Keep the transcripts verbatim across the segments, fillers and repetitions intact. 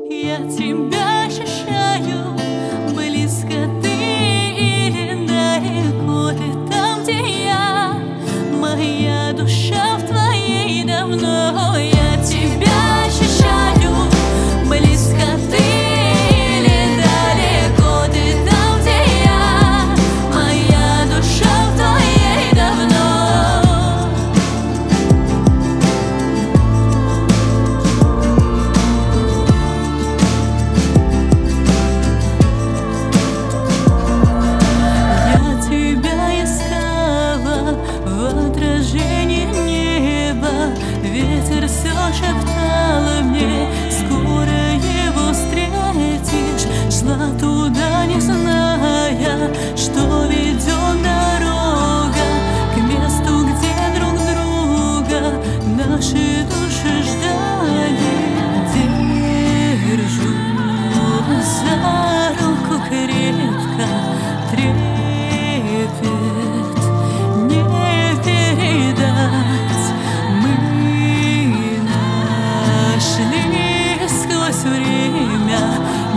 Я тебя ощущаю, близко ты или далеко ты там, где я. Моя душа в твоей давно. Я тебя ощущаю, близко ты или далеко ты там, где я. Моя душа в твоей давно. Ветер все шептал мне: скоро его встретишь. Шла туда, не зная, что ведет дорога к месту, где друг друга наши души ждали. Держу за руку крепко, трепет не передать. Время,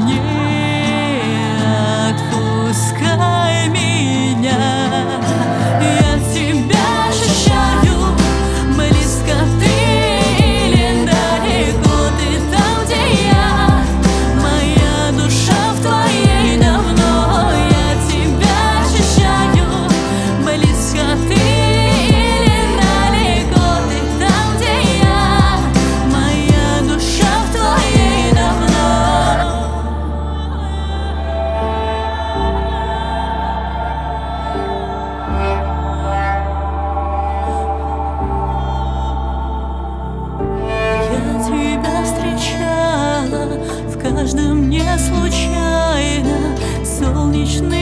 не отпускай меня. Я тебя ощущаю, близко ты или далеко ты там, где я. Моя душа в твоей давно. Я тебя ощущаю, близко ты или далеко ты там, где я. Моя душа в твоей давно. Я тебя встречала в каждом дне случайно, солнечный